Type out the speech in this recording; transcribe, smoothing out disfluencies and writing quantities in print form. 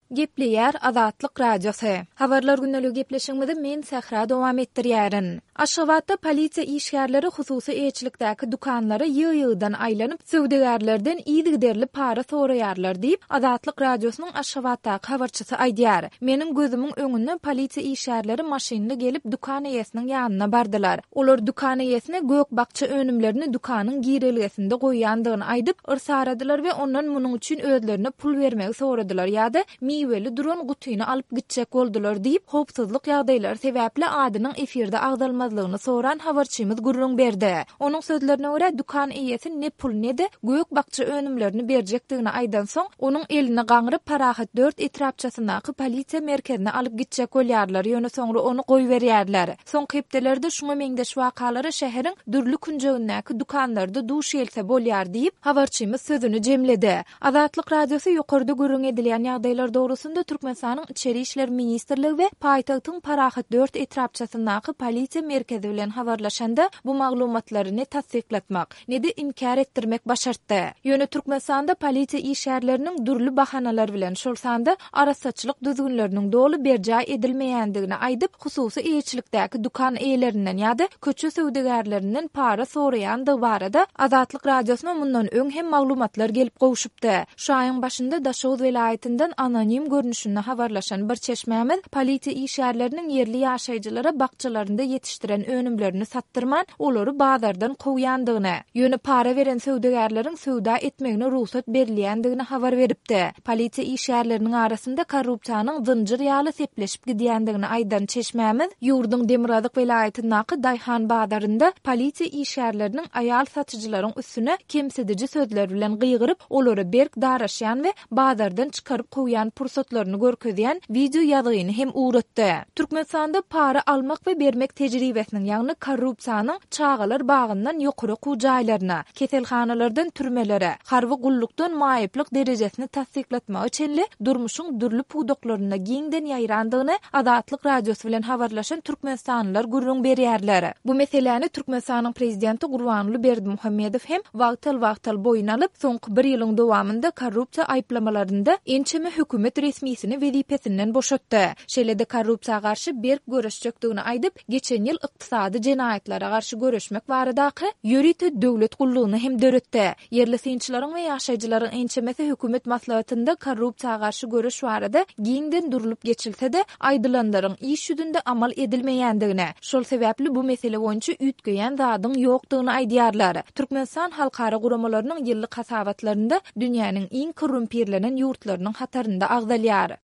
Gepleýär Azatlyk radiosu. Habarlar günnälik gepleşigimizde men Sahra dowam etdirýärin. Aşgabatda polisiýa işgärleri hususy eýçilikdäki dukanlara ýygy-ýygydan aýlanyp, söwdegärlerden ýygy para soraýarlar diýip Azatlyk radiosynyň Aşgabatdaky habarçysy aýdýar. Meniň gözümiň öňünde polisiýa işgärleri maşynda gelip dukan eýesiniň ýanyna bardylar. Olar dukan eýesine gök bakça önümlerini dukanyň girelisinde goýýandygyny aýdyp ırsaradylar we ondan munyň üçin özlerine pul bermegi soradylar ýa-da miweli duran gutyny alyp gitjek boldular diýip howpsuzlyk ýagdaýlary sebäpli adynyň efirde agdalmazlygyny soran habarçymyz gurrun berdi. Onuň sözlerine görä dukan eýesi ne pul ne de gök bakça önümlerini berjekdigini aýdan soň onuň elini gaňryp parahat 4 etrapçasynaky polisiýa merkezine alyp gitjek bolýarlar ýöne soňra onu goýberýärler. Soňky hepdelerde şuňa meňdeş wakalary şäheriň dürli künjegindäki dukanlarda duş else bolýar diýip habarçymyz sözüni jemledi. Azatlyk radiosu ýokarda gurrun edilýän ýagdaýlar dogrusunda Türkmenistanyň Içeri işler ministrligi we paýtagtyň parahat 4 etrapçasynaky polisiýa merkezi bilen habarlaşanda bu maglumatlary ne tasdiklatmak, ne de inkar etdirmek başartdy. Ýöne Türkmenistanda polisiýa işgärleriniň dürli bahanalar bilen şol sanda arasaçylyk düzgünleriniň dolu berjä edilmeýändigini aýdyp, hususy eýçilikdäki dukan eýlerinden ýa-da köçe söwdegärlerinden para soraýandygy barada Azatlyk radiosyna mundan öň hem maglumatlar gelip gowuşupdy. Şu aýyň başynda Daşowuz welaýatynden anonim görnüşinde habarlaşan bir çeşmämiz polisiýa işgärleriniň yerli ýaşaýjylara bakçalarynda yetişdiren önümlerini sattyrman, olary bazardan gowýandygyny, ýöne para beren söwdegärleriň söwda etmegine ruhsat berilýändigini habar beripdi. Polisiýa işgärleriniň arasynda korrupsiýanyň zynjyr ýaly sepleşip gidýändigini aýdan çeşmämiz ýurduň Demirazak welaýatyndaky Daýhan bazarynda polisiýa işgärleriniň aýal satyjylaryň üstüne kemsedici sözler bilen gyýgyryp, olary berk daraşýan we bazardan çykaryp goýan pursatlaryny görkezýän video ýazygyny hem uğratdy. Türkmenistanda para almak we bermek tejribesiniň ýagny korrupsiýanyň çağalar bagyndan ýokary jaýlaryna, keselhanalardan türmelere, harby gullukdan maýyplyk derejesini tasdiklatmak üçin durmuşyň dürli pudoklaryna giňden ýaýrandygyny Azatlyk radiosu bilen habarlaşan türkmenistanlylar gurrun berýärler. Bu meseleni Türkmenistanyň prezidenti Gurbanuly Berdimuhammedow hem wagtal boýun alyp, soňky 1 ýylyň dowamynda korrupsiýa aýplamalarynda ençeme hökümet resmiýetini wezipesinden boşatdy. Şeýle-de korrupsiýaga garşy berk görüşjekdigini aýdyp, geçen ýyl ykdysady jenaýetlara garşy görüşmek baradaky ýörite döwlet gullugyny hem döretdi. Yerli synçylaryň we ýaşaýjylaryň ençemesi hökümet maslahatynda korrupsiýaga garşy görüş barada giňden durulyp geçilse-de aýdylanlaryň iş ýüzünde amal edilmeýändigine, şol sebäpli bu mesele boýunça üýtgeýän zadyň ýokdugyny aýdýarlar. Türkmenistan halkara guramalarynyň ýyllyk hasabatlarynda dünýäniň iň korrumpirlenen ýurtlarynyň hatarynda agdalýar.